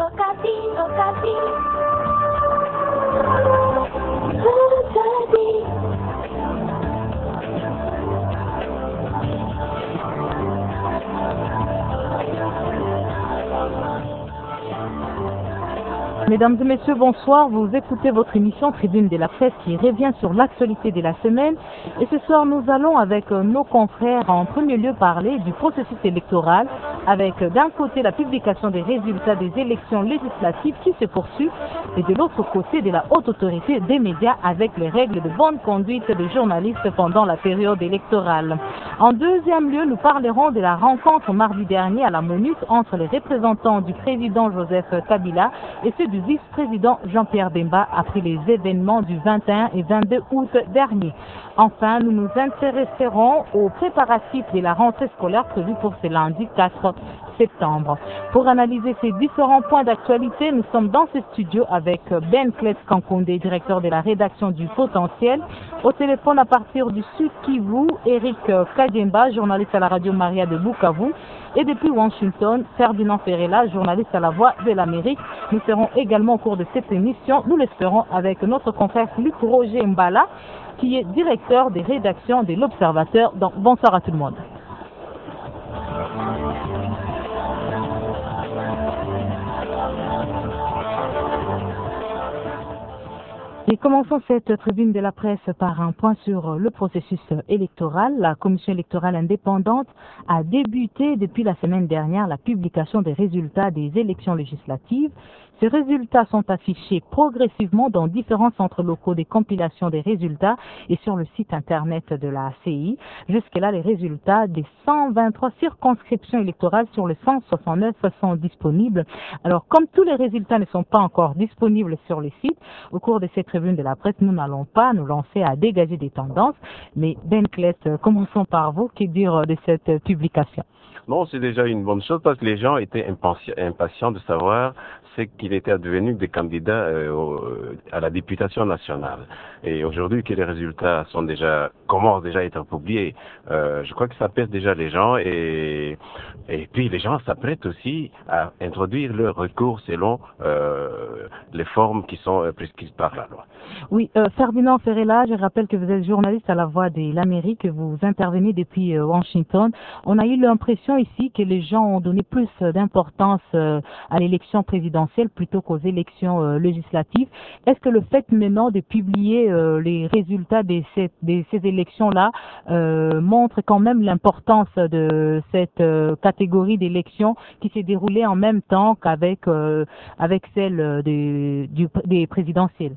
Okapi, Okapi. Mesdames et messieurs, bonsoir. Vous écoutez votre émission Tribune de la Presse qui revient sur l'actualité de la semaine. Et ce soir, nous allons avec nos confrères en premier lieu parler du processus électoral avec d'un côté la publication des résultats des élections législatives qui se poursuivent et de l'autre côté de la haute autorité des médias avec les règles de bonne conduite des journalistes pendant la période électorale. En deuxième lieu, nous parlerons de la rencontre mardi dernier à la MONUC entre les représentants du président Joseph Kabila et ceux du vice-président Jean-Pierre Bemba après les événements du 21 et 22 août dernier. Enfin, nous nous intéresserons aux préparatifs de la rentrée scolaire prévue pour ce lundi 4 septembre. Pour analyser ces différents points d'actualité, nous sommes dans ce studio avec Ben Klets Kankonde, directeur de la rédaction du Potentiel. Au téléphone à partir du Sud Kivu, Eric Kadiemba, journaliste à la radio Maria de Bukavu. Et depuis Washington, Ferdinand Ferrella, journaliste à la Voix de l'Amérique. Nous serons également au cours de cette émission, nous l'espérons, avec notre confrère Luc Roger Mbala, qui est directeur des rédactions de l'Observateur. Donc, bonsoir à tout le monde. Et commençons cette tribune de la presse par un point sur le processus électoral. La commission électorale indépendante a débuté depuis la semaine dernière la publication des résultats des élections législatives. Ces résultats sont affichés progressivement dans différents centres locaux des compilations des résultats et sur le site internet de la CI. Jusque-là, les résultats des 123 circonscriptions électorales sur les 169 sont disponibles. Alors, comme tous les résultats ne sont pas encore disponibles sur le site, au cours de cette tribune de la presse, nous n'allons pas nous lancer à dégager des tendances. Mais Ben Klets, commençons par vous. Que dire de cette publication? Non, c'est déjà une bonne chose parce que les gens étaient impatients de savoir ce qu'il était advenu des candidats à la députation nationale. Et aujourd'hui que les résultats commencent déjà à être publiés, je crois que ça pèse déjà les gens et puis les gens s'apprêtent aussi à introduire leur recours selon les formes qui sont prescrites par la loi. Oui, Ferdinand Ferrella, je rappelle que vous êtes journaliste à la Voix de l'Amérique, vous intervenez depuis Washington. On a eu l'impression ici que les gens ont donné plus d'importance à l'élection présidentielle plutôt qu'aux élections législatives. Est-ce que le fait maintenant de publier les résultats de ces élections-là montre quand même l'importance de cette catégorie d'élections qui s'est déroulée en même temps qu'avec celle des présidentielles?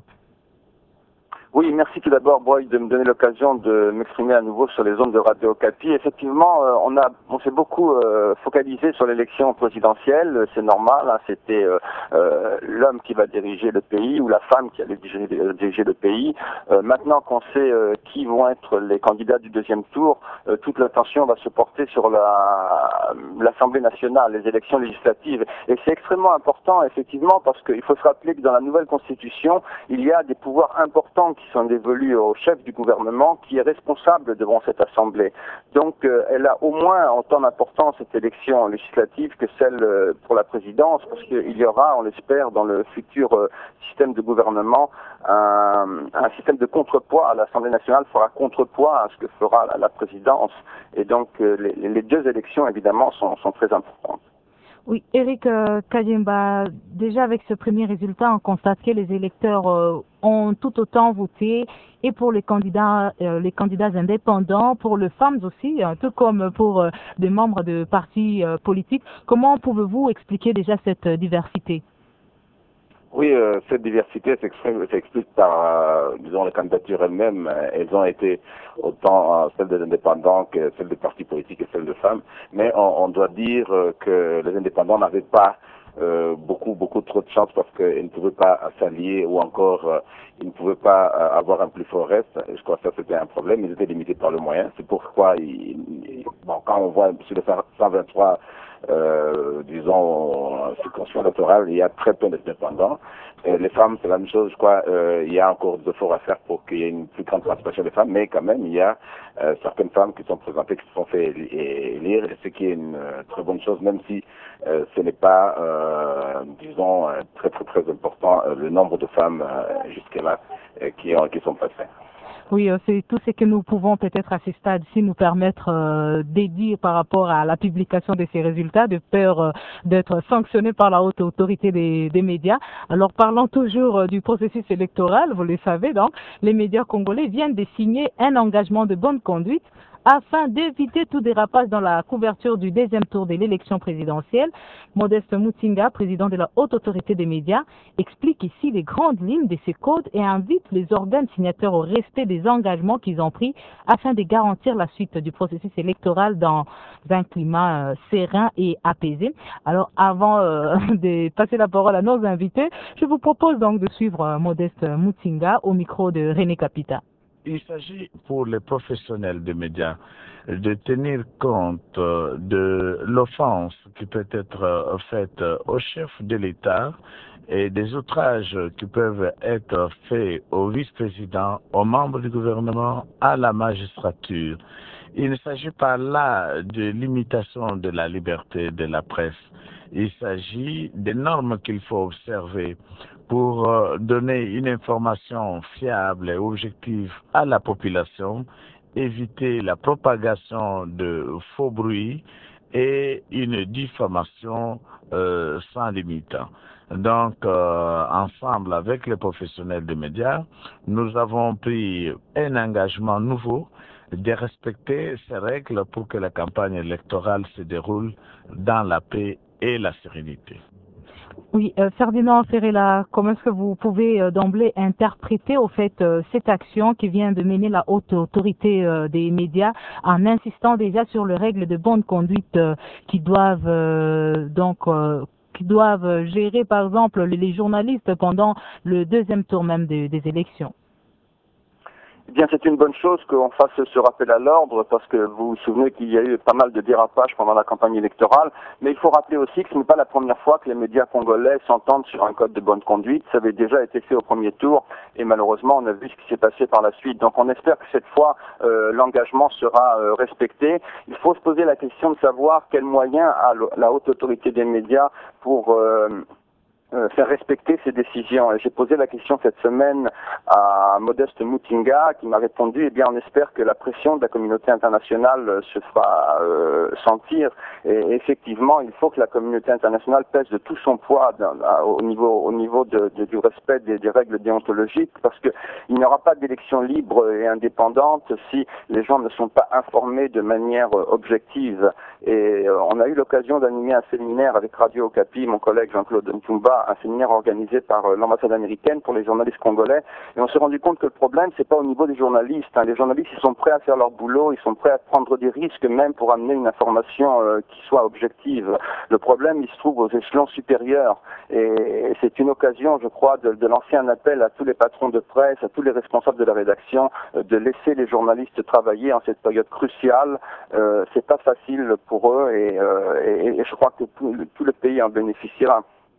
Oui, merci tout d'abord, Boy, de me donner l'occasion de m'exprimer à nouveau sur les ondes de Radio Okapi. Effectivement, on s'est beaucoup focalisé sur l'élection présidentielle. C'est normal, hein, c'était l'homme qui va diriger le pays ou la femme qui allait diriger le pays. Maintenant qu'on sait qui vont être les candidats du deuxième tour, toute l'attention va se porter sur l'Assemblée nationale, les élections législatives. Et c'est extrêmement important, effectivement, parce qu'il faut se rappeler que dans la nouvelle Constitution, il y a des pouvoirs importants qui sont dévolus au chef du gouvernement qui est responsable devant cette Assemblée. Donc elle a au moins autant d'importance cette élection législative que celle pour la présidence, parce qu'il y aura, on l'espère, dans le futur système de gouvernement, un système de contrepoids. L'Assemblée nationale fera contrepoids à ce que fera la présidence. Et donc les deux élections, évidemment, sont très importantes. Oui, Eric Kadiemba, déjà avec ce premier résultat, on constate que les électeurs ont tout autant voté, et pour les candidats indépendants, pour les femmes aussi, tout comme pour des membres de partis politiques. Comment pouvez-vous expliquer déjà cette diversité? Oui, cette diversité s'explique par, disons, les candidatures elles-mêmes. Elles ont été autant celles des indépendants que celles des partis politiques et celles de femmes. Mais on doit dire que les indépendants n'avaient pas beaucoup trop de chance parce qu'ils ne pouvaient pas s'allier ou encore ils ne pouvaient pas avoir un plus fort reste. Je crois que ça c'était un problème. Ils étaient limités par le moyen. C'est pourquoi quand on voit sur les 123 disons, circonscription électorale, il y a très peu d'indépendants. Les femmes, c'est la même chose, je crois, il y a encore des efforts à faire pour qu'il y ait une plus grande participation des femmes, mais quand même, il y a certaines femmes qui sont présentées, qui se sont fait élire, ce qui est une très bonne chose, même si ce n'est pas, disons, très très très important le nombre de femmes jusque-là qui sont passées. Oui, c'est tout ce que nous pouvons peut-être à ce stade-ci nous permettre d'édire par rapport à la publication de ces résultats, de peur d'être sanctionnés par la haute autorité des médias. Alors parlons toujours du processus électoral, vous le savez donc, les médias congolais viennent de signer un engagement de bonne conduite afin d'éviter tout dérapage dans la couverture du deuxième tour de l'élection présidentielle. Modeste Mutinga, président de la haute autorité des médias, explique ici les grandes lignes de ces codes et invite les organes signataires au respect des engagements qu'ils ont pris afin de garantir la suite du processus électoral dans un climat serein et apaisé. Alors avant de passer la parole à nos invités, je vous propose donc de suivre Modeste Mutinga au micro de René Capita. Il s'agit pour les professionnels des médias de tenir compte de l'offense qui peut être faite au chef de l'État et des outrages qui peuvent être faits au vice-président, aux membres du gouvernement, à la magistrature. Il ne s'agit pas là de limitation de la liberté de la presse. Il s'agit des normes qu'il faut observer pour donner une information fiable et objective à la population, éviter la propagation de faux bruits et une diffamation sans limite. Donc, ensemble avec les professionnels des médias, nous avons pris un engagement nouveau de respecter ces règles pour que la campagne électorale se déroule dans la paix et la sérénité. Oui, Ferdinand Ferreira, comment est-ce que vous pouvez d'emblée interpréter au fait cette action qui vient de mener la haute autorité des médias en insistant déjà sur les règles de bonne conduite qui doivent gérer par exemple les journalistes pendant le deuxième tour même des élections? Eh bien, c'est une bonne chose qu'on fasse ce rappel à l'ordre parce que vous vous souvenez qu'il y a eu pas mal de dérapages pendant la campagne électorale, mais il faut rappeler aussi que ce n'est pas la première fois que les médias congolais s'entendent sur un code de bonne conduite. Ça avait déjà été fait au premier tour et malheureusement on a vu ce qui s'est passé par la suite. Donc on espère que cette fois l'engagement sera respecté. Il faut se poser la question de savoir quels moyens a la haute autorité des médias pour faire respecter ces décisions. Et j'ai posé la question cette semaine à Modeste Mutinga qui m'a répondu, eh bien on espère que la pression de la communauté internationale se fera sentir. Et effectivement, il faut que la communauté internationale pèse de tout son poids au niveau du respect des règles déontologiques, parce que il n'y aura pas d'élection libre et indépendante si les gens ne sont pas informés de manière objective. Et on a eu l'occasion d'animer un séminaire avec Radio Okapi, mon collègue Jean-Claude Ntumba, un séminaire organisé par l'ambassade américaine pour les journalistes congolais, et on s'est rendu compte que le problème c'est pas au niveau des journalistes. Les journalistes ils sont prêts à faire leur boulot, ils sont prêts à prendre des risques même pour amener une information qui soit objective. Le problème il se trouve aux échelons supérieurs, et c'est une occasion je crois de lancer un appel à tous les patrons de presse, à tous les responsables de la rédaction, de laisser les journalistes travailler en cette période cruciale. C'est pas facile pour eux et je crois que tout le pays en bénéficiera.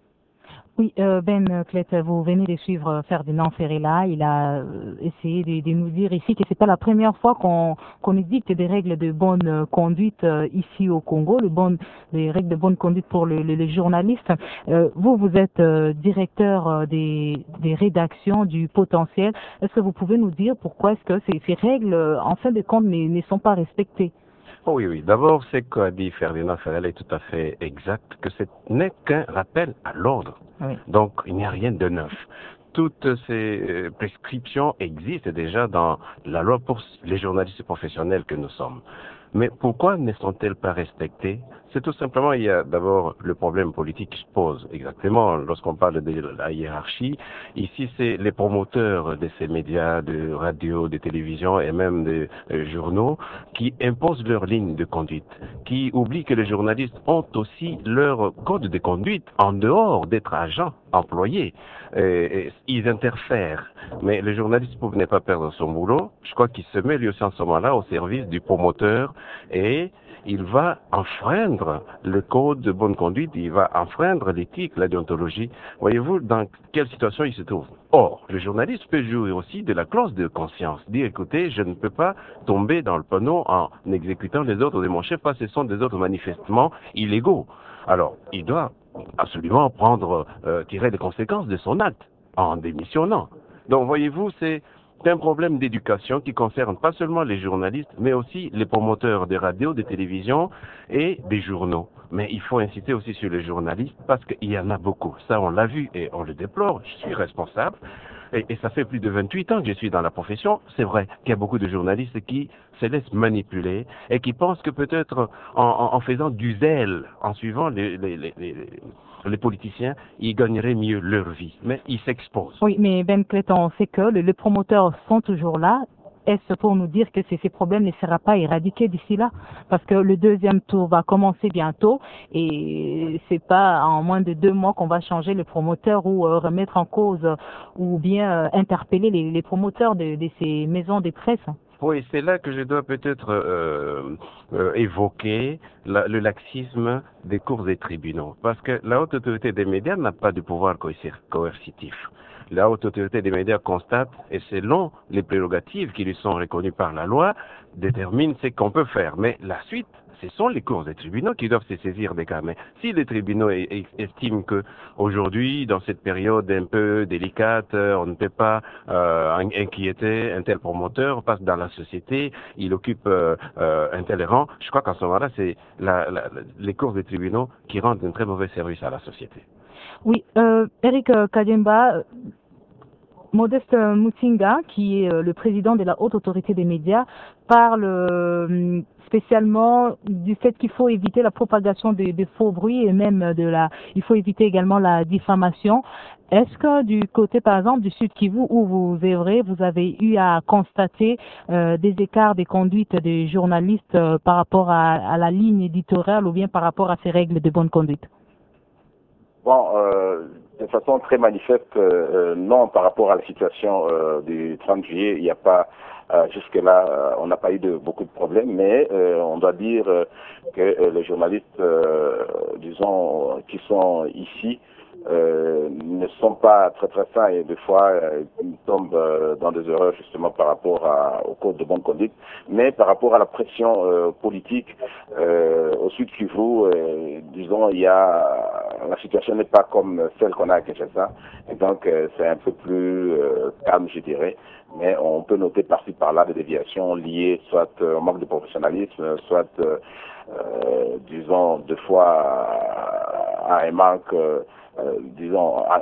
Oui, Ben Clet, vous venez de suivre Ferdinand Ferreira. Il a essayé de nous dire ici que c'est pas la première fois qu'on édicte des règles de bonne conduite ici au Congo, des règles de bonne conduite pour les journalistes. Vous êtes directeur des rédactions du Potentiel. Est-ce que vous pouvez nous dire pourquoi est-ce que ces règles, en fin de compte, ne sont pas respectées? Oui. D'abord, ce qu'a dit Ferdinand Ferreira est tout à fait exact, que ce n'est qu'un rappel à l'ordre. Oui. Donc, il n'y a rien de neuf. Toutes ces prescriptions existent déjà dans la loi pour les journalistes professionnels que nous sommes. Mais pourquoi ne sont-elles pas respectées? C'est tout simplement, il y a d'abord le problème politique qui se pose exactement lorsqu'on parle de la hiérarchie. Ici, c'est les promoteurs de ces médias, de radio, de télévision et même de journaux qui imposent leur ligne de conduite, qui oublient que les journalistes ont aussi leur code de conduite en dehors d'être agents, employés. Ils interfèrent. Mais le journaliste, pour ne pas perdre son boulot, je crois qu'il se met lui aussi en ce moment-là au service du promoteur et il va enfreindre le code de bonne conduite, il va enfreindre l'éthique, la déontologie. Voyez-vous dans quelle situation il se trouve? Or, le journaliste peut jouer aussi de la clause de conscience, dire écoutez, je ne peux pas tomber dans le panneau en exécutant les ordres de mon chef parce que ce sont des ordres manifestement illégaux. Alors, il doit absolument tirer les conséquences de son acte en démissionnant. Donc voyez-vous, c'est un problème d'éducation qui concerne pas seulement les journalistes, mais aussi les promoteurs des radios, des télévisions et des journaux. Mais il faut inciter aussi sur les journalistes parce qu'il y en a beaucoup. Ça, on l'a vu et on le déplore. Je suis responsable. Et ça fait plus de 28 ans que je suis dans la profession. C'est vrai qu'il y a beaucoup de journalistes qui se laissent manipuler et qui pensent que peut-être en faisant du zèle, en suivant les politiciens, ils gagneraient mieux leur vie. Mais ils s'exposent. Oui, mais Ben Clayton, on sait que les promoteurs sont toujours là. Est-ce pour nous dire que ces problèmes ne seront pas éradiqués d'ici là? Parce que le deuxième tour va commencer bientôt et c'est pas en moins de 2 mois qu'on va changer le promoteur ou remettre en cause ou bien interpeller les promoteurs de ces maisons de presse. Oui, c'est là que je dois peut-être évoquer le laxisme des cours des tribunaux. Parce que la haute autorité des médias n'a pas de pouvoir coercitif. La haute autorité des médias constate, et selon les prérogatives qui lui sont reconnues par la loi, détermine ce qu'on peut faire. Mais la suite, ce sont les cours des tribunaux qui doivent se saisir des cas. Mais si les tribunaux estiment que aujourd'hui, dans cette période un peu délicate, on ne peut pas inquiéter un tel promoteur parce que dans la société, il occupe un tel rang, je crois qu'en ce moment-là, c'est les cours des tribunaux qui rendent un très mauvais service à la société. Oui, Eric Kademba, Modeste Mutinga, qui est le président de la Haute Autorité des médias, parle spécialement du fait qu'il faut éviter la propagation des faux bruits et même il faut éviter également la diffamation. Est-ce que du côté, par exemple, du Sud Kivu, où vous œuvrez, vous avez eu à constater des écarts des conduites des journalistes par rapport à la ligne éditoriale ou bien par rapport à ces règles de bonne conduite? Bon, de façon très manifeste, non, par rapport à la situation du 30 juillet, il n'y a pas, jusque-là, on n'a pas eu beaucoup de problèmes, mais on doit dire que les journalistes, disons, qui sont ici, ne sont pas très très sains et des fois ils tombent dans des erreurs justement par rapport au code de bonne conduite, mais par rapport à la pression politique au Sud Kivu, disons, la situation n'est pas comme celle qu'on a à Kinshasa, et donc c'est un peu plus calme, je dirais, mais on peut noter par-ci par-là des déviations liées soit au manque de professionnalisme, soit disons deux fois à un manque disons, à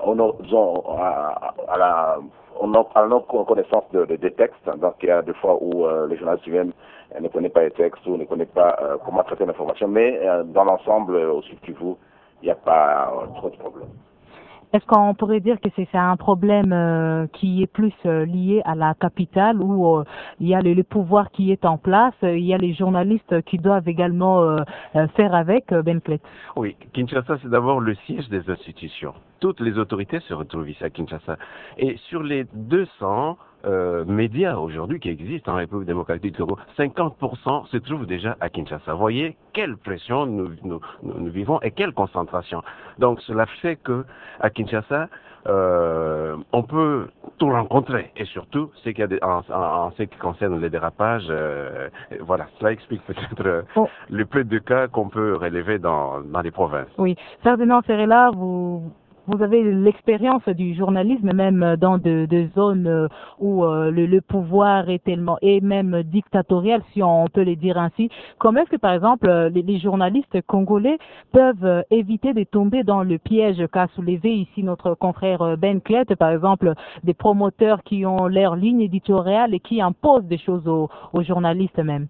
notre connaissance des textes. Donc, il y a des fois où les journalistes eux-mêmes ne connaissent pas les textes ou ne connaissent pas comment traiter l'information. Mais dans l'ensemble, au Sud Kivu, il n'y a pas trop de problèmes. Est-ce qu'on pourrait dire que c'est un problème qui est plus lié à la capitale où il y a le pouvoir qui est en place, il y a les journalistes qui doivent également faire avec, Ben Clet? Oui, Kinshasa, c'est d'abord le siège des institutions. Toutes les autorités se retrouvent ici à Kinshasa. Et sur les 200 médias aujourd'hui qui existent en République démocratique du Congo, 50% se trouvent déjà à Kinshasa. Vous voyez quelle pression nous vivons et quelle concentration. Donc cela fait que à Kinshasa, on peut tout rencontrer et surtout ce qu'il y a en ce qui concerne les dérapages. Voilà, cela explique peut-être le peu de cas qu'on peut relever dans les provinces. Oui, Ferdinand Ferrella, vous avez l'expérience du journalisme, même dans des zones où le pouvoir est même dictatorial, si on peut le dire ainsi. Comment est-ce que, par exemple, les journalistes congolais peuvent éviter de tomber dans le piège qu'a soulevé ici notre confrère Ben Clet, par exemple, des promoteurs qui ont leur ligne éditoriale et qui imposent des choses aux journalistes même?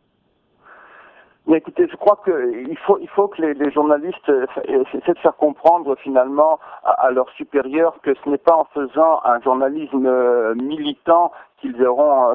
Mais écoutez, je crois qu'il faut que les journalistes essaient de faire comprendre finalement à leurs supérieurs que ce n'est pas en faisant un journalisme militant qu'ils verront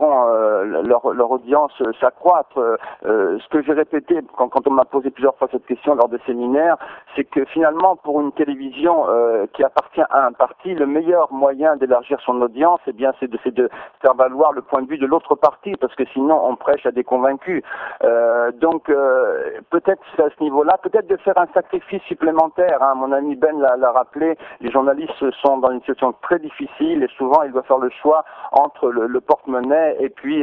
leur audience s'accroître. Ce que j'ai répété quand on m'a posé plusieurs fois cette question lors des séminaires, c'est que finalement pour une télévision qui appartient à un parti, le meilleur moyen d'élargir son audience, eh bien c'est de faire valoir le point de vue de l'autre parti, parce que sinon on prêche à des convaincus. Donc peut-être à ce niveau-là, peut-être de faire un sacrifice supplémentaire. Hein. Mon ami Ben l'a rappelé, les journalistes sont dans une situation très difficile et souvent ils doivent faire le choix entre entre le porte-monnaie et puis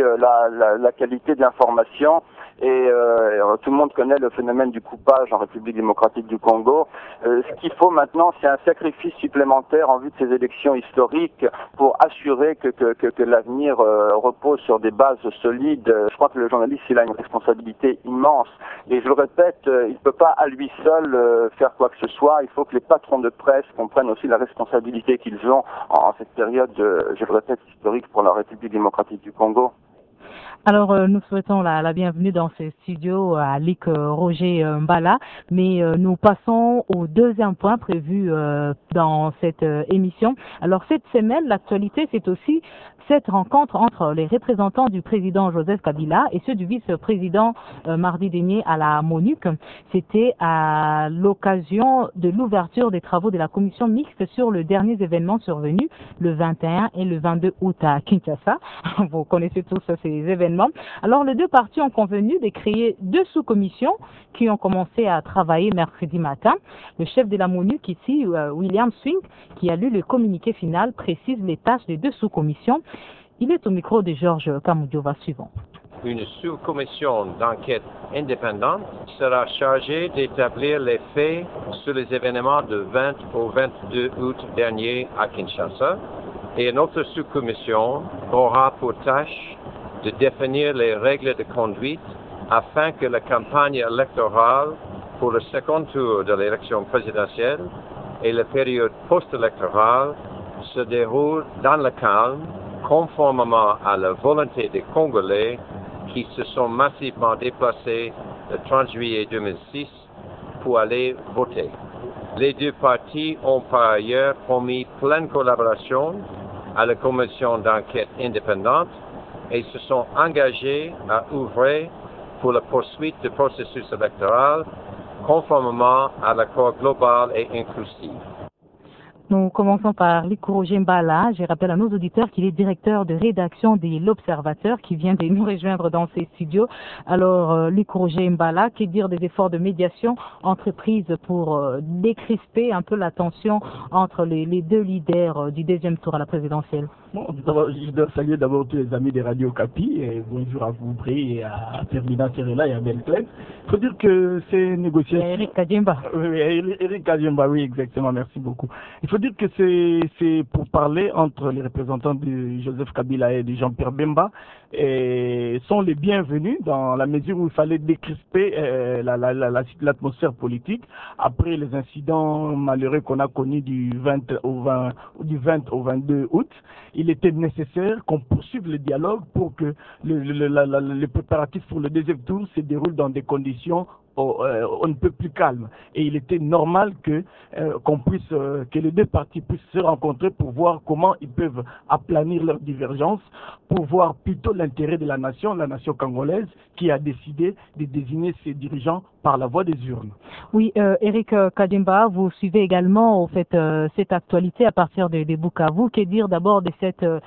la qualité de l'information. Et tout le monde connaît le phénomène du coupage en République démocratique du Congo. Ce qu'il faut maintenant, c'est un sacrifice supplémentaire en vue de ces élections historiques pour assurer que l'avenir repose sur des bases solides. Je crois que le journaliste, il a une responsabilité immense. Et je le répète, il ne peut pas à lui seul faire quoi que ce soit. Il faut que les patrons de presse comprennent aussi la responsabilité qu'ils ont en cette période, je le répète, historique pour la République démocratique du Congo. Alors, nous souhaitons la bienvenue dans ce studio à Luc Roger Mbala, mais nous passons au deuxième point prévu dans cette émission. Alors, cette semaine, l'actualité, c'est aussi cette rencontre entre les représentants du président Joseph Kabila et ceux du vice-président mardi dernier à la MONUC. C'était à l'occasion de l'ouverture des travaux de la commission mixte sur le dernier événement survenu le 21 et le 22 août à Kinshasa. Vous connaissez tous ces événements. Alors, les deux parties ont convenu de créer deux sous-commissions qui ont commencé à travailler mercredi matin. Le chef de la MONUC ici, William Swing, qui a lu le communiqué final, précise les tâches des deux sous-commissions. Il est au micro de Georges Kamoudjova suivant. Une sous-commission d'enquête indépendante sera chargée d'établir les faits sur les événements du 20 au 22 août dernier à Kinshasa. Et une autre sous-commission aura pour tâche de définir les règles de conduite afin que la campagne électorale pour le second tour de l'élection présidentielle et la période post-électorale se déroule dans le calme, conformément à la volonté des Congolais qui se sont massivement déplacés le 30 juillet 2006 pour aller voter. Les deux parties ont par ailleurs promis pleine collaboration à la commission d'enquête indépendante et se sont engagés à ouvrir pour la poursuite du processus électoral conformément à l'accord global et inclusif. Nous commençons par Luc Roger Mbala. Je rappelle à nos auditeurs qu'il est directeur de rédaction de l'Observateur qui vient de nous rejoindre dans ces studios. Alors, Luc Roger Mbala, que dire des efforts de médiation entreprise pour décrisper un peu la tension entre les deux leaders du deuxième tour à la présidentielle? Bon, je dois saluer d'abord tous les amis de Radio Capi et bonjour à vous, Bré, et à Ferdinand Serrella et à Ben Clem. Il faut dire que ces négociations... Eric Kajimba. Oui, Eric Kajimba, oui, exactement, merci beaucoup. Il faut dire que c'est pour parler entre les représentants de Joseph Kabila et de Jean-Pierre Bemba et sont les bienvenus dans la mesure où il fallait décrisper l'atmosphère politique après les incidents malheureux qu'on a connus du 20 au 22 août. Il était nécessaire qu'on poursuive le dialogue pour que le préparatif pour le deuxième tour se déroule dans des conditions on ne peut plus calme. Et il était normal que les deux parties puissent se rencontrer pour voir comment ils peuvent aplanir leurs divergences, pour voir plutôt l'intérêt de la nation congolaise qui a décidé de désigner ses dirigeants par la voie des urnes. Oui, Eric Kadimba, vous suivez également cette actualité à partir de Bukavu. Que dire d'abord de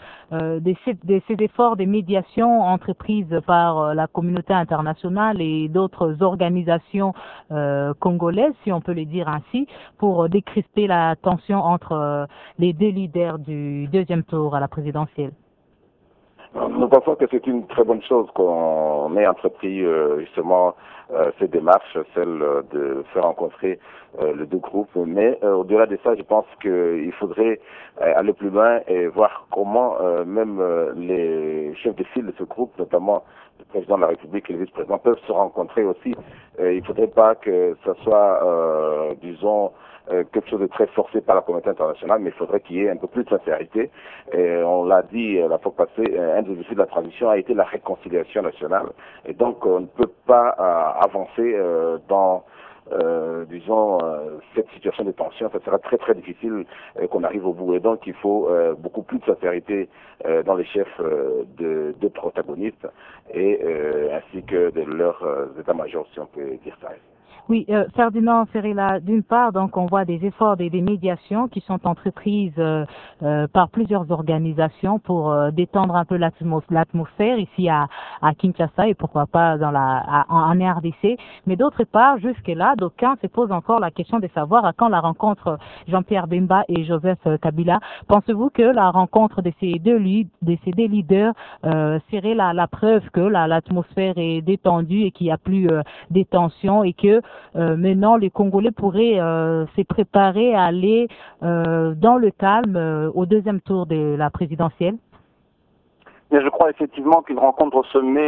ces efforts de médiation entreprises par la communauté internationale et d'autres organisations congolaises, si on peut le dire ainsi, pour décrisper la tension entre les deux leaders du deuxième tour à la présidentielle? Nous pensons que c'est une très bonne chose qu'on ait entrepris justement ces démarches, celle de faire rencontrer les deux groupes. Mais au-delà de ça, je pense qu'il faudrait aller plus loin et voir comment même les chefs de file de ce groupe, notamment le président de la République et le vice-président, peuvent se rencontrer aussi. Il ne faudrait pas que ce soit, disons, quelque chose de très forcé par la communauté internationale, mais il faudrait qu'il y ait un peu plus de sincérité. Et on l'a dit la fois passée, un des défis de la transition a été la réconciliation nationale. Et donc, on ne peut pas avancer dans, disons, cette situation de tension. Ça sera très très difficile qu'on arrive au bout. Et donc, il faut beaucoup plus de sincérité dans les chefs de protagonistes et ainsi que de leurs états-majors, si on peut dire ça. Oui, Ferdinand Ferreira, d'une part, donc on voit des efforts des médiations qui sont entreprises par plusieurs organisations pour détendre un peu l'atmosphère ici à Kinshasa et pourquoi pas en RDC. Mais d'autre part, jusque-là, d'aucuns se posent encore la question de savoir à quand la rencontre Jean-Pierre Bemba et Joseph Kabila. Pensez-vous que la rencontre de ces deux leaders serait la preuve que l'atmosphère est détendue et qu'il n'y a plus des tensions et que maintenant les Congolais pourraient se préparer à aller dans le calme au deuxième tour de la présidentielle? Mais je crois effectivement qu'une rencontre au sommet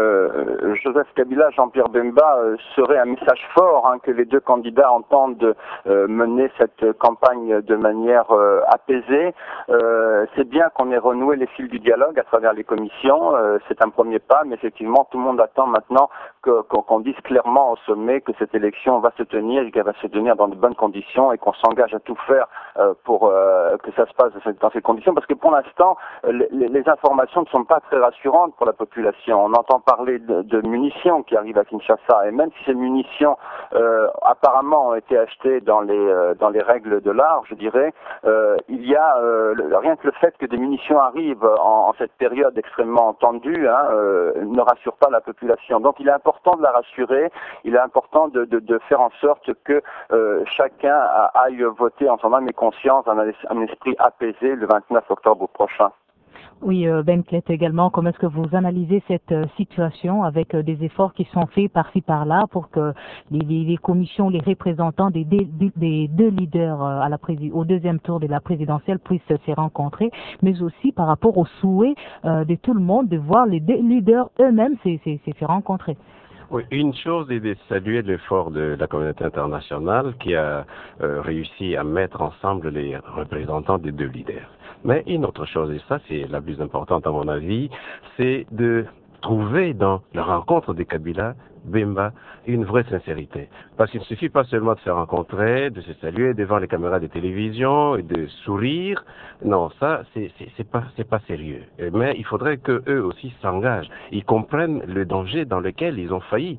Joseph Kabila, Jean-Pierre Bemba serait un message fort, hein, que les deux candidats entendent mener cette campagne de manière apaisée. C'est bien qu'on ait renoué les fils du dialogue à travers les commissions, c'est un premier pas, mais effectivement tout le monde attend maintenant qu'on dise clairement au sommet que cette élection va se tenir et qu'elle va se tenir dans de bonnes conditions et qu'on s'engage à tout faire pour que ça se passe dans ces conditions, parce que pour l'instant les informations ne sont pas très rassurantes pour la population. On entend parler de munitions qui arrivent à Kinshasa, et même si ces munitions apparemment ont été achetées dans les règles de l'art, je dirais, il y a rien que le fait que des munitions arrivent en cette période extrêmement tendue, hein, ne rassure pas la population. Donc il est important de la rassurer, il est important de faire en sorte que chacun aille voter en son âme et conscience, un esprit apaisé le 29 octobre prochain. Oui, Ben Clet également, comment est-ce que vous analysez cette situation avec des efforts qui sont faits par-ci par-là pour que les commissions, les représentants des deux leaders au deuxième tour de la présidentielle puissent se rencontrer, mais aussi par rapport aux souhaits de tout le monde de voir les deux leaders eux-mêmes se rencontrer? Oui, une chose est de saluer l'effort de la communauté internationale qui a réussi à mettre ensemble les représentants des deux leaders. Mais une autre chose, et ça c'est la plus importante à mon avis, c'est de trouver dans la rencontre de Kabila, Bemba, une vraie sincérité. Parce qu'il ne suffit pas seulement de se rencontrer, de se saluer devant les caméras de télévision et de sourire. Non, ça, c'est pas sérieux. Mais il faudrait que eux aussi s'engagent. Ils comprennent le danger dans lequel ils ont failli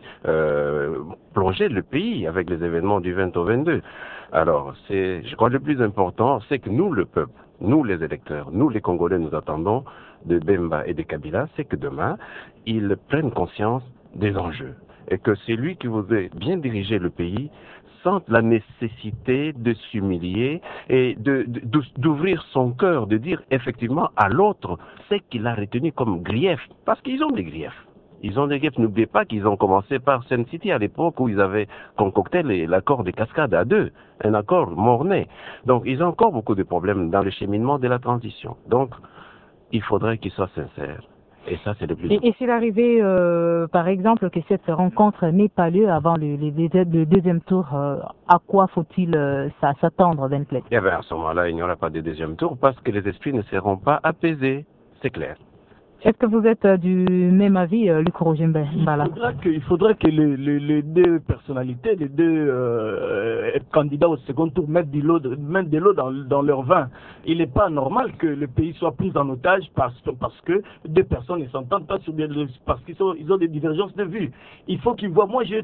plonger le pays avec les événements du 20 au 22. Alors, je crois que le plus important, c'est que nous, le peuple, nous les électeurs, nous les Congolais, nous attendons de Bemba et de Kabila, c'est que demain, ils prennent conscience des enjeux. Et que celui qui voudrait bien diriger le pays sente la nécessité de s'humilier et d'ouvrir son cœur, de dire effectivement à l'autre ce qu'il a retenu comme grief. Parce qu'ils ont des griefs. Ils ont des griefs. N'oubliez pas qu'ils ont commencé par Sun City à l'époque où ils avaient concocté l'accord des cascades à deux, un accord mort-né. Donc ils ont encore beaucoup de problèmes dans le cheminement de la transition. Donc il faudrait qu'ils soient sincères. Et ça, c'est le plus important. Et s'il arrivait, par exemple, que cette rencontre n'ait pas lieu avant le deuxième tour, à quoi faut-il s'attendre, Ben Clet? Eh bien, à ce moment-là, il n'y aura pas de deuxième tour parce que les esprits ne seront pas apaisés. C'est clair. Est-ce que vous êtes du même avis, Luc Rogembala? Il faudrait que les deux personnalités, les deux candidats au second tour mettent de l'eau dans leur vin. Il n'est pas normal que le pays soit pris en otage parce que deux personnes ne s'entendent pas parce qu'ils ont des divergences de vues. Il faut qu'ils voient. Moi, je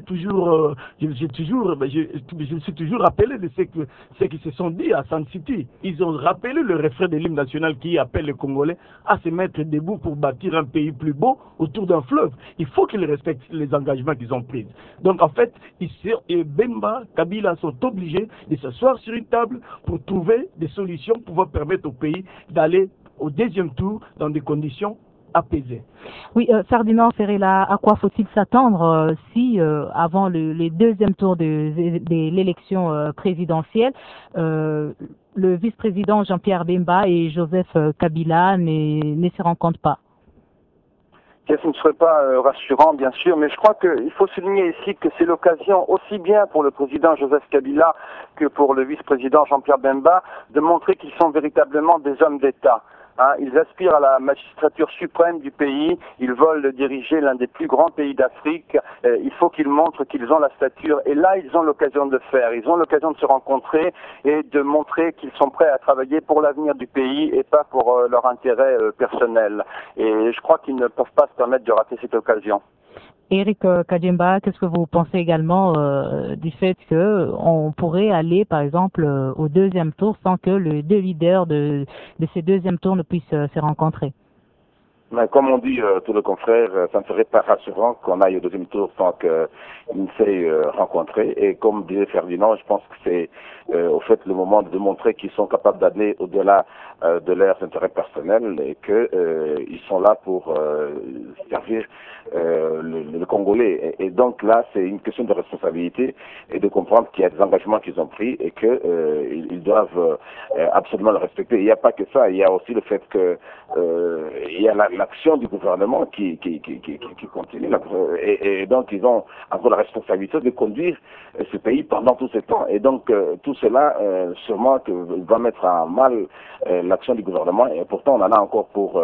me suis toujours rappelé de ce qu'ils se sont dit à Sun City. Ils ont rappelé le refrain de l'hymne national qui appelle les Congolais à se mettre debout pour bâtir un pays plus beau autour d'un fleuve. Il faut qu'ils respectent les engagements qu'ils ont pris. Donc en fait, Bemba, Kabila sont obligés de s'asseoir sur une table pour trouver des solutions pour pouvoir permettre au pays d'aller au deuxième tour dans des conditions apaisées. Oui, Ferdinand Ferreira, à quoi faut-il s'attendre si avant les deuxièmes tours de l'élection présidentielle, le vice-président Jean-Pierre Bemba et Joseph Kabila ne se rencontrent pas? Ce ne serait pas rassurant, bien sûr, mais je crois qu'il faut souligner ici que c'est l'occasion, aussi bien pour le président Joseph Kabila que pour le vice-président Jean-Pierre Bemba, de montrer qu'ils sont véritablement des hommes d'État. Hein, ils aspirent à la magistrature suprême du pays, ils veulent diriger l'un des plus grands pays d'Afrique, il faut qu'ils montrent qu'ils ont la stature, et là ils ont l'occasion de faire, ils ont l'occasion de se rencontrer et de montrer qu'ils sont prêts à travailler pour l'avenir du pays et pas pour leur intérêt personnel. Et je crois qu'ils ne peuvent pas se permettre de rater cette occasion. Eric Kajemba, qu'est-ce que vous pensez également du fait qu'on pourrait aller, par exemple, au deuxième tour sans que les deux leaders de ces deuxièmes tours ne puissent se rencontrer? Mais comme on dit tous les confrères, ça ne serait pas rassurant qu'on aille au deuxième tour sans qu'ils ne s'aient rencontrés. Et comme disait Ferdinand, je pense que c'est au fait le moment de démontrer qu'ils sont capables d'aller au-delà de leurs intérêts personnels et qu'ils sont là pour servir le Congolais. Et donc là, c'est une question de responsabilité et de comprendre qu'il y a des engagements qu'ils ont pris et qu'ils doivent absolument le respecter. Il n'y a pas que ça, il y a aussi le fait que il y a l'action du gouvernement qui continue. Et donc, ils ont encore la responsabilité de conduire ce pays pendant tout ce temps. Et donc, tout cela, sûrement, va mettre à mal l'action du gouvernement. Et pourtant, on en a encore pour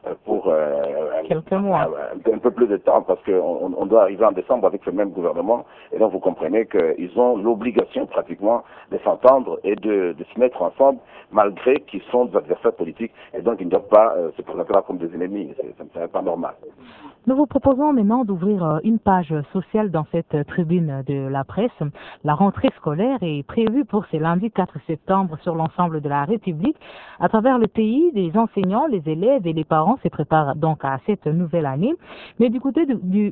quelques mois. Un peu plus de temps, parce qu'on doit arriver en décembre avec ce même gouvernement. Et donc, vous comprenez qu'ils ont l'obligation, pratiquement, de s'entendre et de se mettre ensemble, malgré qu'ils sont des adversaires politiques. Et donc, ils ne doivent pas se présenter là comme des ennemis. Ça ne serait pas normal. Nous vous proposons maintenant d'ouvrir une page sociale dans cette tribune de la presse. La rentrée scolaire est prévue pour ce lundi 4 septembre sur l'ensemble de la République. À travers le pays, les enseignants, les élèves et les parents se préparent donc à cette nouvelle année. Mais du côté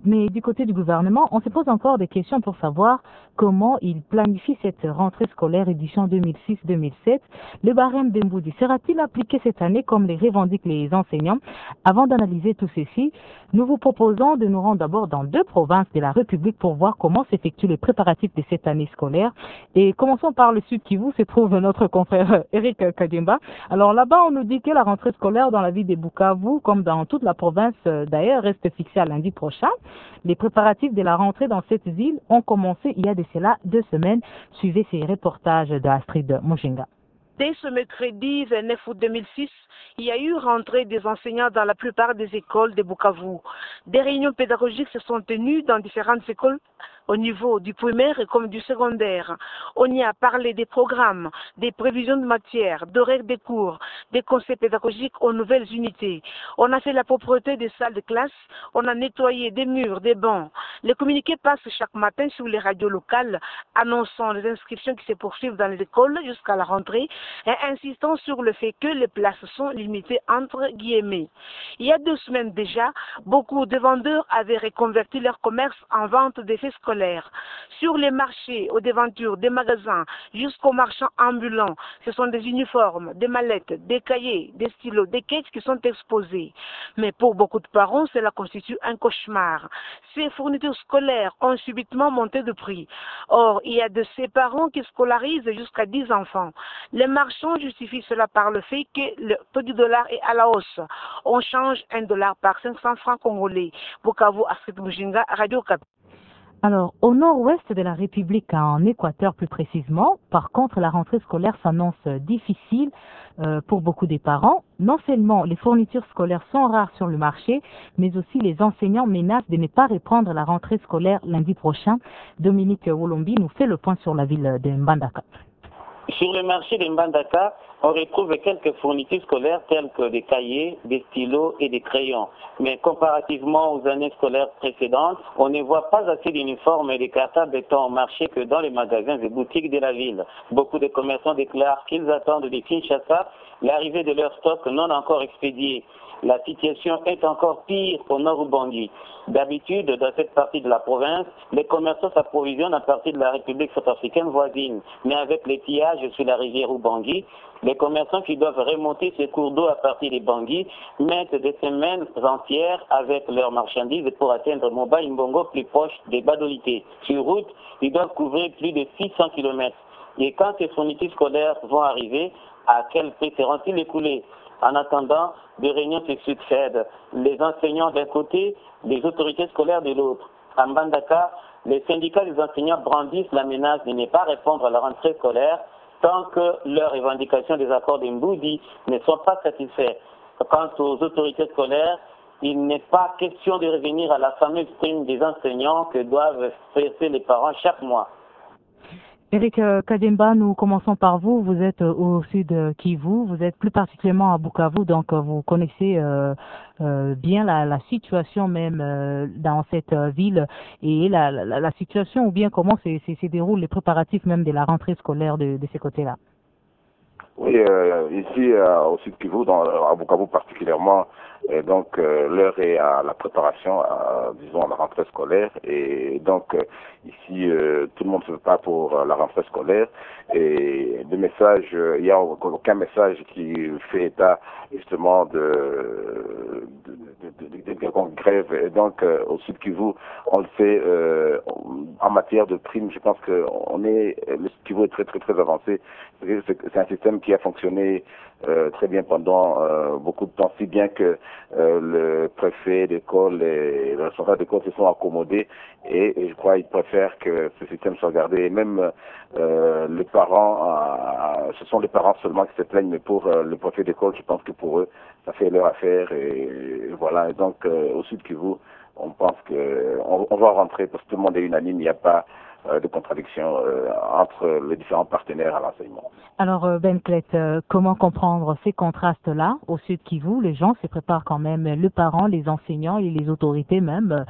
du gouvernement, on se pose encore des questions pour savoir comment il planifie cette rentrée scolaire édition 2006-2007. Le barème d'Emboudi sera-t-il appliqué cette année comme les revendiquent les enseignants? Avant d'analyser tout ceci, nous vous proposons de nous rendre d'abord dans deux provinces de la République pour voir comment s'effectuent les préparatifs de cette année scolaire. Et commençons par le Sud Kivu, se trouve notre confrère Eric Kajemba. Alors là-bas, on nous dit que la rentrée scolaire dans la ville de Bukavu, comme dans toute la province d'ailleurs, reste fixée à lundi prochain. Les préparatifs de la rentrée dans cette ville ont commencé il y a de cela 2 semaines. Suivez ces reportages d'Astrid Mujinga. Dès ce mercredi 29 août 2006, il y a eu rentrée des enseignants dans la plupart des écoles de Bukavu. Des réunions pédagogiques se sont tenues dans différentes écoles au niveau du primaire comme du secondaire. On y a parlé des programmes, des prévisions de matière, d'horaires des cours, des conseils pédagogiques aux nouvelles unités. On a fait la propreté des salles de classe, on a nettoyé des murs, des bancs. Les communiqués passent chaque matin sur les radios locales, annonçant les inscriptions qui se poursuivent dans les écoles jusqu'à la rentrée et insistant sur le fait que les places sont limitées entre guillemets. Il y a 2 semaines déjà, beaucoup de vendeurs avaient reconverti leur commerce en vente d'effets scolaires. Sur les marchés, aux devantures des magasins, jusqu'aux marchands ambulants, ce sont des uniformes, des mallettes, des cahiers, des stylos, des caisses qui sont exposés. Mais pour beaucoup de parents, cela constitue un cauchemar. Ces fournitures scolaires ont subitement monté de prix. Or, il y a de ces parents qui scolarisent jusqu'à 10 enfants. Les marchands justifient cela par le fait que le taux du dollar est à la hausse. On change $1 par 500 francs congolais. Bukavu, Astrid Mujinga, Radio Okapi. Alors, au nord-ouest de la République, en Équateur plus précisément, par contre, la rentrée scolaire s'annonce difficile pour beaucoup des parents. Non seulement les fournitures scolaires sont rares sur le marché, mais aussi les enseignants menacent de ne pas reprendre la rentrée scolaire lundi prochain. Dominique Wolombi nous fait le point sur la ville de Mbandaka. Sur le marché de Mbandaka, on retrouve quelques fournitures scolaires telles que des cahiers, des stylos et des crayons. Mais comparativement aux années scolaires précédentes, on ne voit pas assez d'uniformes et de cartables étant au marché que dans les magasins et boutiques de la ville. Beaucoup de commerçants déclarent qu'ils attendent de Kinshasa l'arrivée de leurs stocks non encore expédiés. La situation est encore pire au nord Ubangi. D'habitude, dans cette partie de la province, les commerçants s'approvisionnent à partir de la République centrafricaine voisine. Mais avec les pillages sur la rivière Ubangi, les commerçants qui doivent remonter ces cours d'eau à partir des Bangui mettent des semaines entières avec leurs marchandises pour atteindre Moba Imbongo plus proche des Badolités. Sur route, ils doivent couvrir plus de 600 km. Et quand ces fournitures scolaires vont arriver, à quel prix seront-ils écoulés? En attendant, des réunions se succèdent. Les enseignants d'un côté, les autorités scolaires de l'autre. À Mbandaka, les syndicats des enseignants brandissent la menace de ne pas répondre à la rentrée scolaire tant que leurs revendications des accords de Mboudi ne sont pas satisfaites. Quant aux autorités scolaires, il n'est pas question de revenir à la fameuse prime des enseignants que doivent verser les parents chaque mois. Eric Kademba, nous commençons par vous. Vous êtes au sud Kivu, vous êtes plus particulièrement à Bukavu, donc vous connaissez bien la situation même dans cette ville et la situation ou bien comment se déroulent les préparatifs même de la rentrée scolaire de ces côtés-là. Oui, ici au sud Kivu, à Bukavu particulièrement, et donc l'heure est à la préparation, disons à la rentrée scolaire, et donc ici tout le monde se prépare pour la rentrée scolaire, et le message, il n'y a aucun message qui fait état justement de quelconque grève, et donc au sud Kivu, on le sait, en matière de primes, je pense que le sud Kivu est très très très avancé. C'est un système qui a fonctionné très bien pendant beaucoup de temps, si bien que le préfet d'école et le responsable d'école se sont accommodés et je crois qu'ils préfèrent que ce système soit gardé. Et même les parents, ce sont les parents seulement qui se plaignent, mais pour le préfet d'école, je pense que pour eux, ça fait leur affaire et voilà. Et donc au sud Kivu, on pense qu'on va rentrer parce que tout le monde est unanime, il n'y a pas de contradiction entre les différents partenaires à l'enseignement. Alors Ben Clet, comment comprendre ces contrastes-là au sud Kivu? Les gens se préparent quand même, les parents, les enseignants et les autorités même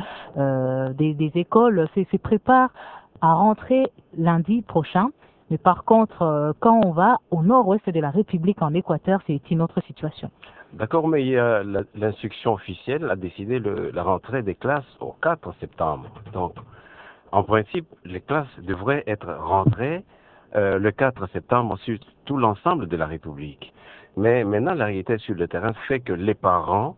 des écoles se préparent à rentrer lundi prochain. Mais par contre, quand on va au nord-ouest de la République en Équateur, c'est une autre situation. D'accord, mais il y a l'instruction officielle a décidé la rentrée des classes au 4 septembre. Donc, en principe, les classes devraient être rentrées le 4 septembre sur tout l'ensemble de la République. Mais maintenant, la réalité sur le terrain fait que les parents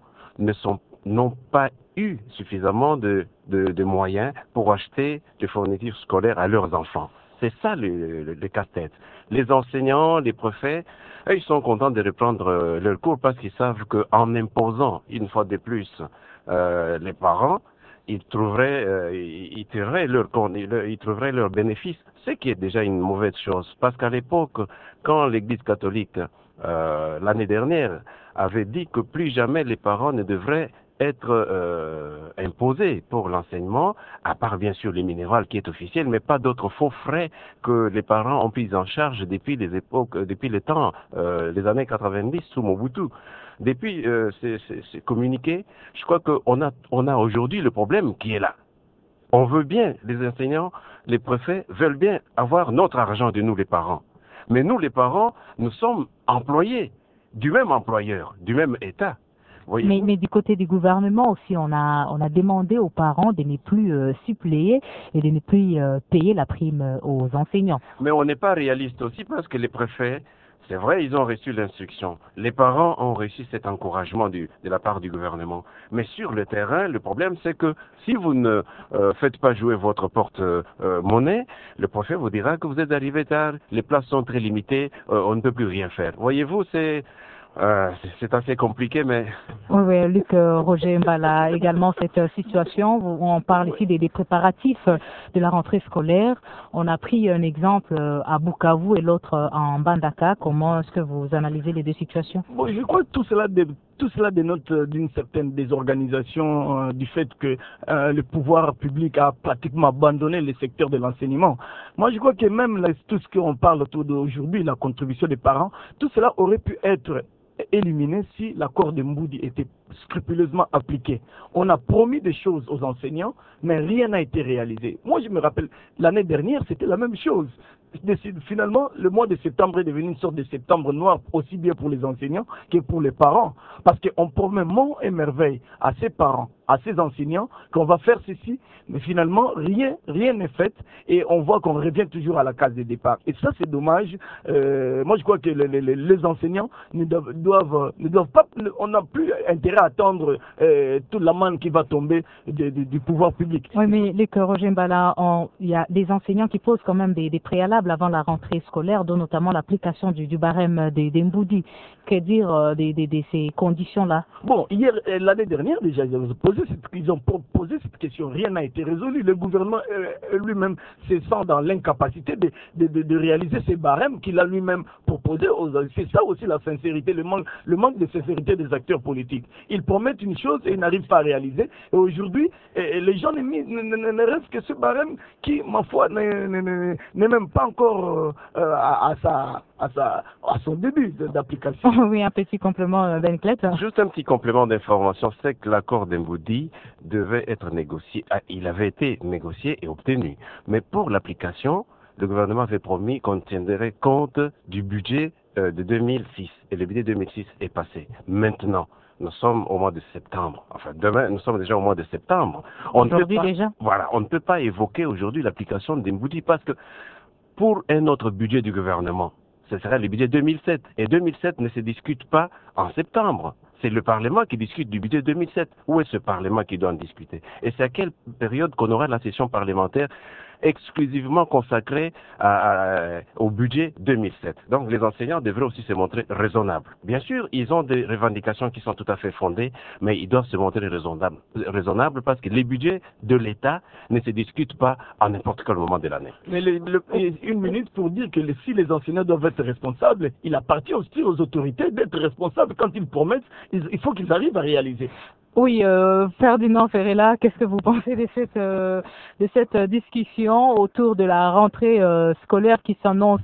n'ont pas eu suffisamment de moyens pour acheter des fournitures scolaires à leurs enfants. C'est ça le casse-tête. Les enseignants, les préfets, ils sont contents de reprendre leurs cours parce qu'ils savent qu'en imposant une fois de plus les parents, ils trouveraient leur bénéfice, ce qui est déjà une mauvaise chose. Parce qu'à l'époque, quand l'Église catholique, l'année dernière, avait dit que plus jamais les parents ne devraient être imposés pour l'enseignement, à part bien sûr les minérales qui est officiel, mais pas d'autres faux frais que les parents ont pris en charge depuis les temps, les années 90 sous Mobutu. Depuis ces communiqués, je crois qu'on a aujourd'hui le problème qui est là. On veut bien, les enseignants, les préfets veulent bien avoir notre argent de nous les parents. Mais nous les parents, nous sommes employés du même employeur, du même État. Mais du côté du gouvernement aussi, on a demandé aux parents de ne plus suppléer et de ne plus payer la prime aux enseignants. Mais on n'est pas réaliste aussi parce que les préfets, c'est vrai, ils ont reçu l'instruction. Les parents ont reçu cet encouragement de la part du gouvernement. Mais sur le terrain, le problème, c'est que si vous ne faites pas jouer votre porte-monnaie, le préfet vous dira que vous êtes arrivé tard, les places sont très limitées, on ne peut plus rien faire. Voyez-vous, c'est assez compliqué, mais... Oui, Luc Roger Mbala, également cette situation où on parle ici des préparatifs de la rentrée scolaire. On a pris un exemple à Bukavu et l'autre en Mbandaka. Comment est-ce que vous analysez les deux situations? Bon, je crois que tout cela dénote d'une certaine désorganisation du fait que le pouvoir public a pratiquement abandonné le secteur de l'enseignement. Moi, je crois que même tout ce qu'on parle autour d'aujourd'hui, la contribution des parents, tout cela aurait pu être éliminé si l'accord de Mboudi était scrupuleusement appliqué. On a promis des choses aux enseignants, mais rien n'a été réalisé. Moi, je me rappelle, l'année dernière, c'était la même chose. Finalement, le mois de septembre est devenu une sorte de septembre noir, aussi bien pour les enseignants que pour les parents. Parce qu'on promet monts et merveilles à ces parents, à ces enseignants, qu'on va faire ceci, mais finalement, rien n'est fait, et on voit qu'on revient toujours à la case de départ. Et ça, c'est dommage. Moi, je crois que les enseignants ne doivent pas, on n'a plus intérêt à attendre toute la manne qui va tomber du pouvoir public. Oui, mais Luc Roger Mbala, il y a des enseignants qui posent quand même des préalables avant la rentrée scolaire, dont notamment l'application du barème des Mboudi. Que dire de ces conditions-là? Bon, l'année dernière, déjà, ils ont posé ils ont posé cette question. Rien n'a été résolu. Le gouvernement lui-même se sent dans l'incapacité de réaliser ces barèmes qu'il a lui-même proposés. C'est ça aussi la sincérité, le manque de sincérité des acteurs politiques. Ils promettent une chose et ils n'arrivent pas à réaliser. Et aujourd'hui, les gens ne rêvent que ce barème qui, ma foi, n'est même pas encore à son début d'application. Oui, un petit complément, Ben Clett. Juste un petit complément d'information, c'est que l'accord d'Emboudi devait être négocié, il avait été négocié et obtenu. Mais pour l'application, le gouvernement avait promis qu'on tiendrait compte du budget de 2006. Et le budget 2006 est passé. Maintenant, nous sommes au mois de septembre. Enfin, demain, nous sommes déjà au mois de septembre. Aujourd'hui déjà? Voilà, on ne peut pas évoquer aujourd'hui l'application d'Emboudi parce que pour un autre budget du gouvernement, ce sera le budget 2007. Et 2007 ne se discute pas en septembre. C'est le Parlement qui discute du budget 2007. Où est ce Parlement qui doit en discuter? Et c'est à quelle période qu'on aura la session parlementaire exclusivement consacrée au budget 2007. Donc les enseignants devraient aussi se montrer raisonnables. Bien sûr, ils ont des revendications qui sont tout à fait fondées, mais ils doivent se montrer raisonnables parce que les budgets de l'État ne se discutent pas à n'importe quel moment de l'année. Mais une minute pour dire que si les enseignants doivent être responsables, il appartient aussi aux autorités d'être responsables. Quand ils promettent, il faut qu'ils arrivent à réaliser. Oui, Ferdinand Ferrella, qu'est-ce que vous pensez de cette discussion autour de la rentrée scolaire qui s'annonce,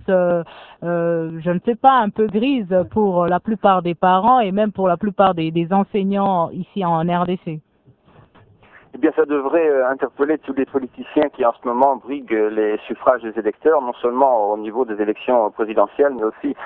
je ne sais pas, un peu grise pour la plupart des parents et même pour la plupart des enseignants ici en RDC? Eh bien, ça devrait interpeller tous les politiciens qui en ce moment briguent les suffrages des électeurs, non seulement au niveau des élections présidentielles, mais aussi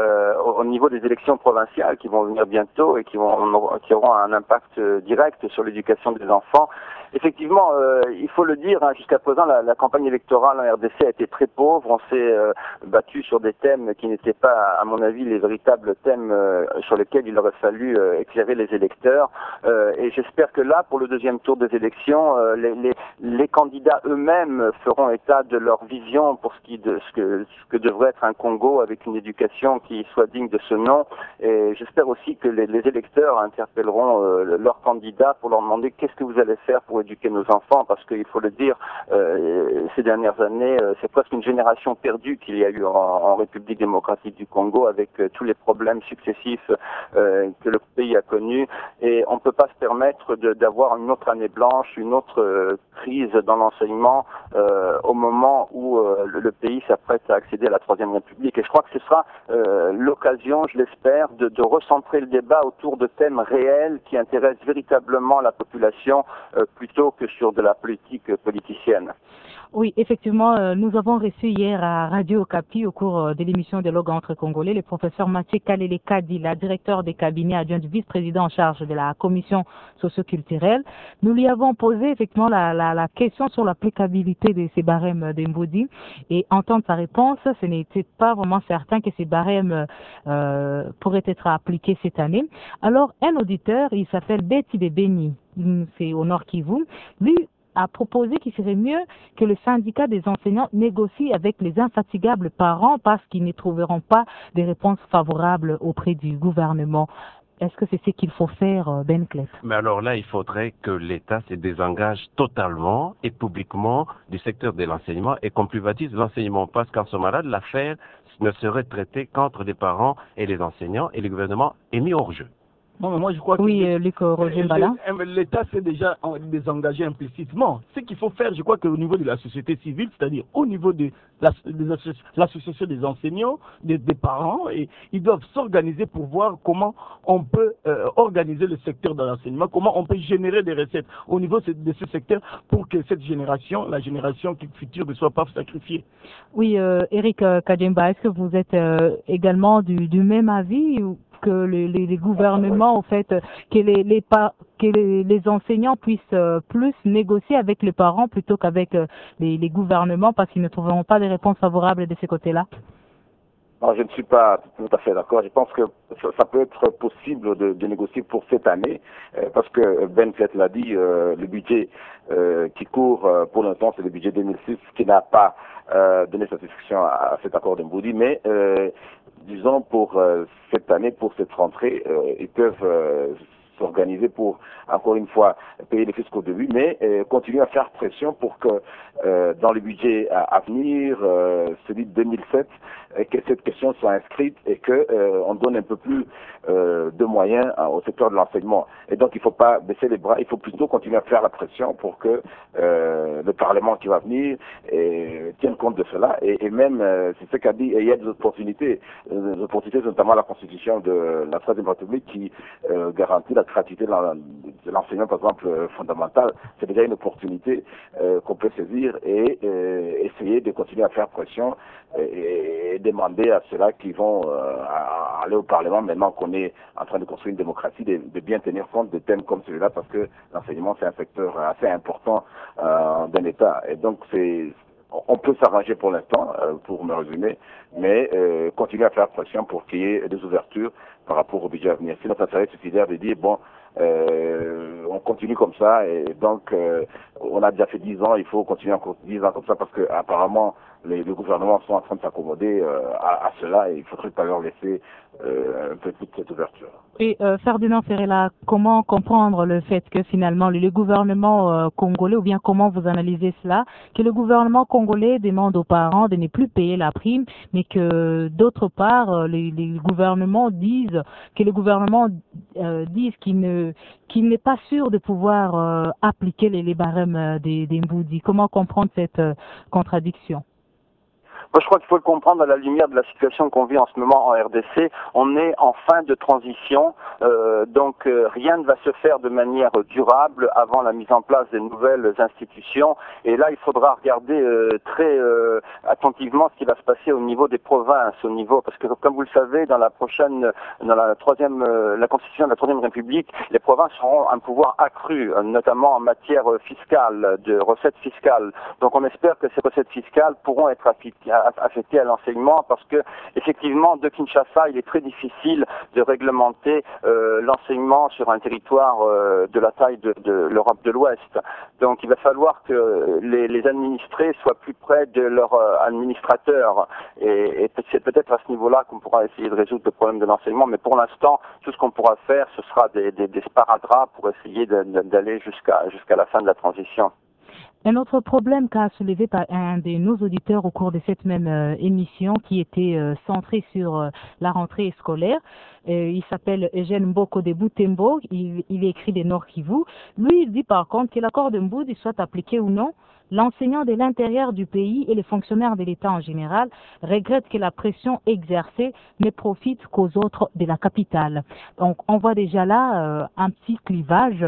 au niveau des élections provinciales qui vont venir bientôt et qui auront un impact direct sur l'éducation des enfants. Effectivement, il faut le dire, jusqu'à présent, la campagne électorale en RDC a été très pauvre. On s'est battu sur des thèmes qui n'étaient pas, à mon avis, les véritables thèmes sur lesquels il aurait fallu éclairer les électeurs. Et j'espère que là, pour le deuxième tour des élections, les candidats eux-mêmes feront état de leur vision pour ce que devrait être un Congo avec une éducation qui soit digne de ce nom. Et j'espère aussi que les électeurs interpelleront leurs candidats pour leur demander qu'est-ce que vous allez faire pour éduquer nos enfants, parce qu'il faut le dire, ces dernières années, c'est presque une génération perdue qu'il y a eu en République démocratique du Congo avec tous les problèmes successifs que le pays a connus, et on ne peut pas se permettre d'avoir une autre année blanche, une autre crise dans l'enseignement au moment où le pays s'apprête à accéder à la Troisième République. Et je crois que ce sera l'occasion, je l'espère, de recentrer le débat autour de thèmes réels qui intéressent véritablement la population plutôt que sur de la politique politicienne. Oui, effectivement, nous avons reçu hier à Radio Okapi, au cours de l'émission Dialogue entre Congolais, le professeur Mathieu Kalele Kadila, directeur des cabinets adjoint du vice-président en charge de la commission socio-culturelle. Nous lui avons posé effectivement la question sur l'applicabilité de ces barèmes d'Emboudi, et entendre sa réponse, ce n'était pas vraiment certain que ces barèmes pourraient être appliqués cette année. Alors, un auditeur, il s'appelle Betty de Beni, c'est au Nord Kivu, lui a proposé qu'il serait mieux que le syndicat des enseignants négocie avec les infatigables parents parce qu'ils ne trouveront pas des réponses favorables auprès du gouvernement. Est-ce que c'est ce qu'il faut faire, Ben Clett? Mais alors là, il faudrait que l'État se désengage totalement et publiquement du secteur de l'enseignement et qu'on privatise l'enseignement, parce qu'en ce moment-là, l'affaire ne serait traitée qu'entre les parents et les enseignants, et le gouvernement est mis hors jeu. Non, mais moi je crois que l'État s'est déjà désengagé implicitement. Ce qu'il faut faire, je crois qu'au niveau de la société civile, c'est-à-dire au niveau de l'association des enseignants, des parents, et ils doivent s'organiser pour voir comment on peut organiser le secteur de l'enseignement, comment on peut générer des recettes au niveau de ce secteur pour que cette génération, la génération future, ne soit pas sacrifiée. Oui, Eric Kadjemba, est-ce que vous êtes également du même avis que les gouvernements, en fait, que les enseignants puissent plus négocier avec les parents plutôt qu'avec les gouvernements parce qu'ils ne trouveront pas de réponses favorables de ces côtés-là? Non, je ne suis pas tout à fait d'accord. Je pense que ça peut être possible de négocier pour cette année, parce que Ben Clett l'a dit, le budget qui court pour l'instant, c'est le budget 2006 qui n'a pas donné satisfaction à cet accord d'Emboudi, mais disons pour cette année, pour cette rentrée, ils peuvent s'organiser pour, encore une fois, payer les fiscaux au début, mais continuer à faire pression pour que dans le budget à venir, celui de 2007, que cette question soit inscrite et que on donne un peu plus de moyens au secteur de l'enseignement. Et donc il ne faut pas baisser les bras, il faut plutôt continuer à faire la pression pour que le Parlement qui va venir tienne compte de cela. Et même, c'est ce qu'a dit, il y a des opportunités notamment la Constitution de la Troisième République qui garantit la gratuité de l'enseignement, par exemple, fondamental. C'est déjà une opportunité qu'on peut saisir et essayer de continuer à faire pression et demander à ceux-là qui vont aller au Parlement, maintenant qu'on est en train de construire une démocratie, de bien tenir compte de thèmes comme celui-là, parce que l'enseignement, c'est un secteur assez important d'un État. Et donc, on peut s'arranger pour l'instant, pour me résumer, mais continuer à faire pression pour qu'il y ait des ouvertures par rapport au budget à venir. Sinon, ça serait suicidaire de dire, bon, on continue comme ça, et donc on a déjà fait 10 ans, il faut continuer encore 10 ans comme ça, parce que apparemment les gouvernements sont en train de s'accommoder à cela, et il faudrait pas leur laisser un peu toute cette ouverture. Et Ferdinand Ferreira, comment comprendre le fait que finalement le gouvernement congolais, ou bien comment vous analysez cela, que le gouvernement congolais demande aux parents de ne plus payer la prime, mais que d'autre part les gouvernements disent qu'il n'est pas sûr de pouvoir appliquer les barèmes des Mboudi. Comment comprendre cette contradiction? Moi, je crois qu'il faut le comprendre à la lumière de la situation qu'on vit en ce moment en RDC. On est en fin de transition, donc rien ne va se faire de manière durable avant la mise en place des nouvelles institutions. Et là, il faudra regarder très attentivement ce qui va se passer au niveau des provinces, parce que comme vous le savez, dans la constitution de la Troisième République, les provinces auront un pouvoir accru, notamment en matière fiscale, de recettes fiscales. Donc, on espère que ces recettes fiscales pourront être affecté à l'enseignement, parce que effectivement de Kinshasa il est très difficile de réglementer l'enseignement sur un territoire de la taille de l'Europe de l'Ouest. Donc il va falloir que les administrés soient plus près de leurs administrateurs, et c'est peut-être à ce niveau-là qu'on pourra essayer de résoudre le problème de l'enseignement, mais pour l'instant tout ce qu'on pourra faire ce sera des sparadraps pour essayer d'aller jusqu'à la fin de la transition. Un autre problème qu'a soulevé par un de nos auditeurs au cours de cette même émission, qui était centrée sur la rentrée scolaire, il s'appelle Eugène Mboko de Butembo, il est écrit des Nord Kivu. Lui, il dit par contre que l'accord de Mboudi soit appliqué ou non, l'enseignant de l'intérieur du pays et les fonctionnaires de l'État en général regrettent que la pression exercée ne profite qu'aux autres de la capitale. Donc on voit déjà là un petit clivage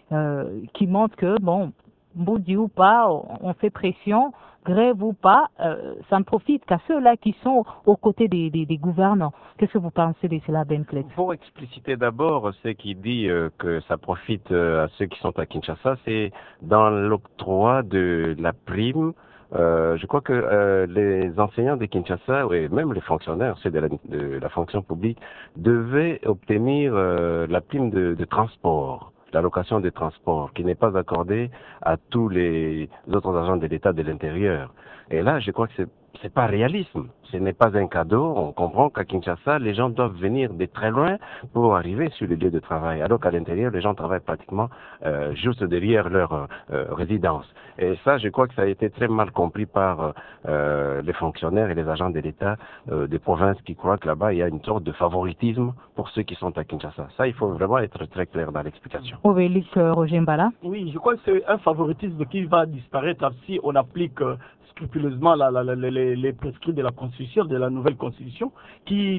qui montre que, bon, Mboudi ou pas, on fait pression, grève ou pas, ça ne profite qu'à ceux-là qui sont aux côtés des gouvernants. Qu'est-ce que vous pensez de cela, Ben Clet? Pour expliciter d'abord ce qui dit que ça profite à ceux qui sont à Kinshasa, c'est dans l'octroi de la prime. Je crois que les enseignants de Kinshasa, et même les fonctionnaires, ceux de la fonction publique, devaient obtenir la prime de transport, l'allocation de transport, qui n'est pas accordée à tous les autres agents de l'État de l'intérieur. Et là, je crois que c'est pas réalisme. Ce n'est pas un cadeau. On comprend qu'à Kinshasa, les gens doivent venir de très loin pour arriver sur le lieu de travail. Alors qu'à l'intérieur, les gens travaillent pratiquement juste derrière leur résidence. Et ça, je crois que ça a été très mal compris par les fonctionnaires et les agents de l'État des provinces qui croient que là-bas, il y a une sorte de favoritisme pour ceux qui sont à Kinshasa. Ça, il faut vraiment être très clair dans l'explication. Oui, Luc Roger Mbala. Oui, je crois que c'est un favoritisme qui va disparaître si on applique scrupuleusement les prescrits de la Constitution, de la nouvelle Constitution, qui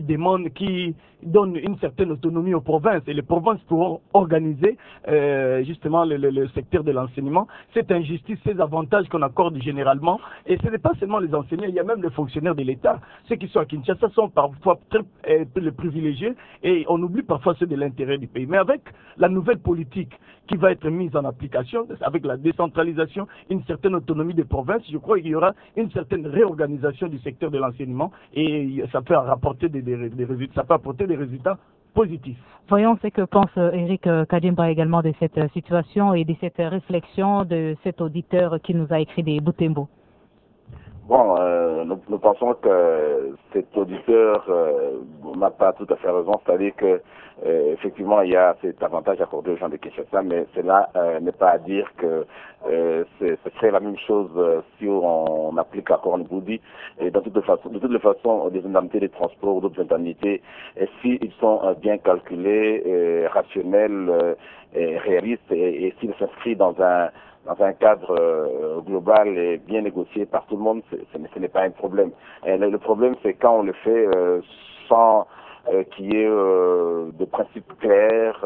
donne une certaine autonomie aux provinces, et les provinces pourront organiser justement le secteur de l'enseignement. Cette injustice, ces avantages qu'on accorde généralement, et ce n'est pas seulement les enseignants, il y a même les fonctionnaires de l'État. Ceux qui sont à Kinshasa sont parfois très les privilégiés, et on oublie parfois ceux de l'intérêt du pays. Mais avec la nouvelle politique qui va être mise en application, avec la décentralisation, une certaine autonomie des provinces, je crois qu'il y aura une certaine réorganisation du secteur de l'enseignement, et ça peut rapporter des résultats, ça peut apporter des résultats positifs. Voyons ce que pense Eric Kadimba également de cette situation et de cette réflexion de cet auditeur qui nous a écrit des Butembo. Bon, nous pensons que cet auditeur n'a pas tout à fait raison, c'est-à-dire que effectivement il y a cet avantage accordé aux gens de Kinshasa, mais cela n'est pas à dire que ce serait la même chose si on applique l'accord Ngoudi. Et de toutes les façons, des indemnités de transport ou d'autres indemnités, s'ils sont bien calculés, rationnels, réalistes, et s'ils s'inscrivent dans un cadre global et bien négocié par tout le monde, ce n'est pas un problème. Et le problème, c'est quand on le fait sans qu'il y ait de principes clairs,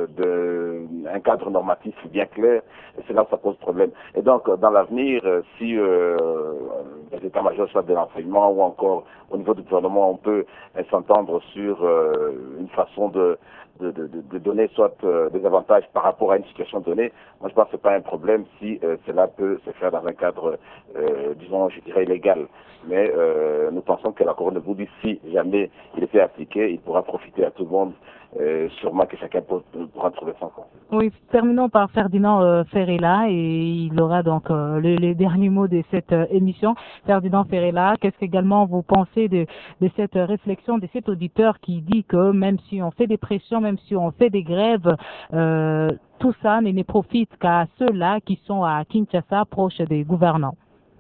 un cadre normatif bien clair, et c'est là où ça pose problème. Et donc, dans l'avenir, si les états-majors, soit de l'enseignement ou encore au niveau du gouvernement, on peut s'entendre sur une façon de donner soit des avantages par rapport à une situation donnée, moi je pense que ce n'est pas un problème si cela peut se faire dans un cadre, disons, je dirais, légal. Mais nous pensons que l'accord de Ngoudi, si jamais il était appliqué, il pourra profiter à tout le monde. Sûrement que chacun pourra trouver son compte. Oui, terminons par Ferdinand Ferreira et il aura donc les derniers mots de cette émission. Ferdinand Ferreira, qu'est-ce qu'également vous pensez de cette réflexion de cet auditeur qui dit que même si on fait des pressions, même si on fait des grèves, tout ça ne profite qu'à ceux-là qui sont à Kinshasa, proches des gouvernants?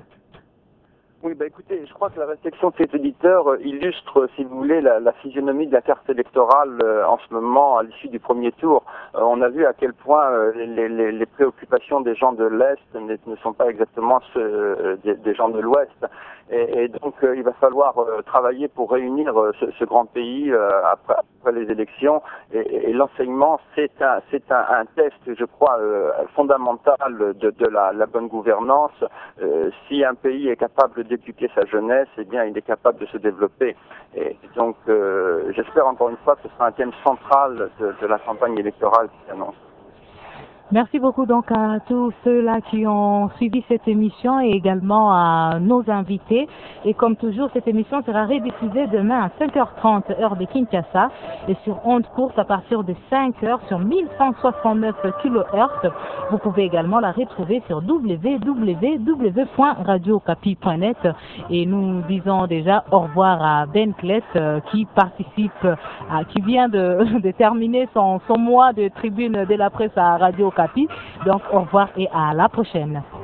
Oui, écoutez, je crois que la réflexion de cet éditeur illustre, si vous voulez, la physionomie de la carte électorale en ce moment, à l'issue du premier tour. On a vu à quel point les préoccupations des gens de l'Est ne sont pas exactement ceux des gens de l'Ouest. Et donc, il va falloir travailler pour réunir ce grand pays après les élections. Et l'enseignement, c'est un test, je crois, fondamental de la bonne gouvernance. Si un pays est capable d'éduquer sa jeunesse, eh bien, il est capable de se développer. Et donc, j'espère encore une fois que ce sera un thème central de la campagne électorale qui s'annonce. Merci beaucoup donc à tous ceux-là qui ont suivi cette émission et également à nos invités. Et comme toujours, cette émission sera rediffusée demain à 5h30 heure de Kinshasa et sur ondes courtes à partir de 5h sur 1169 kHz. Vous pouvez également la retrouver sur www.radiocapi.net et nous disons déjà au revoir à Ben Klett qui participe, qui vient de terminer son mois de tribune de la presse à Radio Capi. Donc au revoir et à la prochaine.